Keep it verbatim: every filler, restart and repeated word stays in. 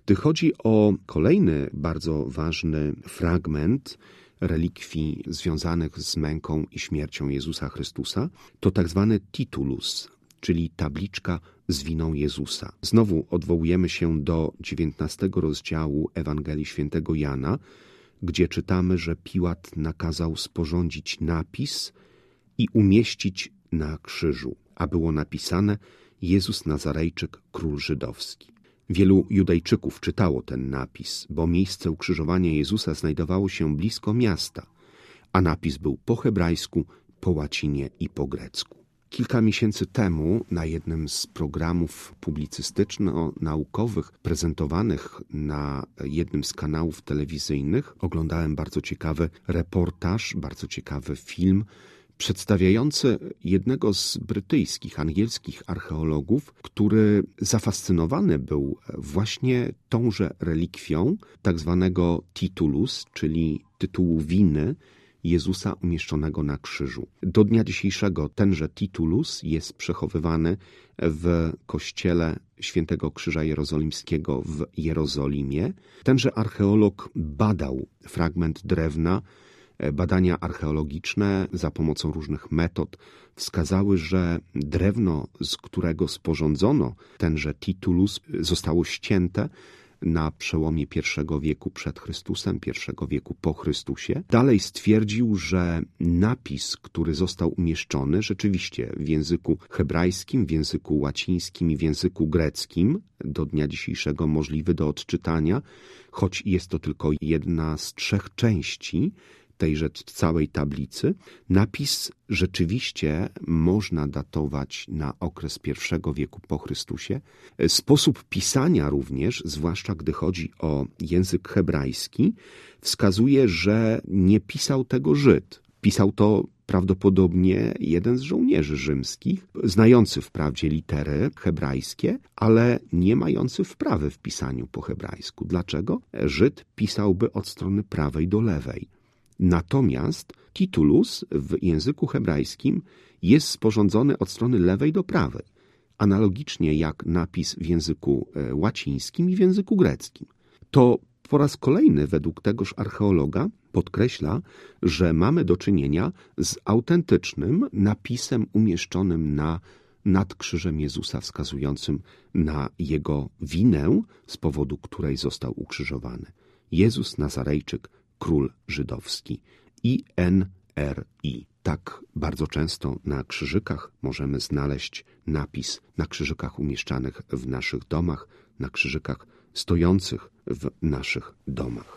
Gdy chodzi o kolejny bardzo ważny fragment relikwii związanych z męką i śmiercią Jezusa Chrystusa, to tak zwany titulus, czyli tabliczka z winą Jezusa. Znowu odwołujemy się do dziewiętnastego rozdziału Ewangelii Świętego Jana, gdzie czytamy, że Piłat nakazał sporządzić napis i umieścić na krzyżu, a było napisane: Jezus Nazarejczyk, król żydowski. Wielu Judejczyków czytało ten napis, bo miejsce ukrzyżowania Jezusa znajdowało się blisko miasta, a napis był po hebrajsku, po łacinie i po grecku. Kilka miesięcy temu na jednym z programów publicystyczno-naukowych prezentowanych na jednym z kanałów telewizyjnych oglądałem bardzo ciekawy reportaż, bardzo ciekawy film przedstawiający jednego z brytyjskich, angielskich archeologów, który zafascynowany był właśnie tąże relikwią tak zwanego titulus, czyli tytułu winy Jezusa umieszczonego na krzyżu. Do dnia dzisiejszego tenże titulus jest przechowywany w kościele Świętego Krzyża Jerozolimskiego w Jerozolimie. Tenże archeolog badał fragment drewna. Badania archeologiczne za pomocą różnych metod wskazały, że drewno, z którego sporządzono tenże titulus, zostało ścięte na przełomie pierwszego wieku przed Chrystusem, pierwszego wieku po Chrystusie. Dalej stwierdził, że napis, który został umieszczony rzeczywiście w języku hebrajskim, w języku łacińskim i w języku greckim, do dnia dzisiejszego możliwy do odczytania, choć jest to tylko jedna z trzech części tejże całej tablicy. Napis rzeczywiście można datować na okres pierwszego wieku po Chrystusie. Sposób pisania również, zwłaszcza gdy chodzi o język hebrajski, wskazuje, że nie pisał tego Żyd. Pisał to prawdopodobnie jeden z żołnierzy rzymskich, znający wprawdzie litery hebrajskie, ale nie mający wprawy w pisaniu po hebrajsku. Dlaczego? Żyd pisałby od strony prawej do lewej. Natomiast titulus w języku hebrajskim jest sporządzony od strony lewej do prawej, analogicznie jak napis w języku łacińskim i w języku greckim. To po raz kolejny według tegoż archeologa podkreśla, że mamy do czynienia z autentycznym napisem umieszczonym na nad krzyżem Jezusa, wskazującym na jego winę, z powodu której został ukrzyżowany. Jezus Nazarejczyk, król żydowski. I N R I. Tak bardzo często na krzyżykach możemy znaleźć napis, na krzyżykach umieszczanych w naszych domach, na krzyżykach stojących w naszych domach.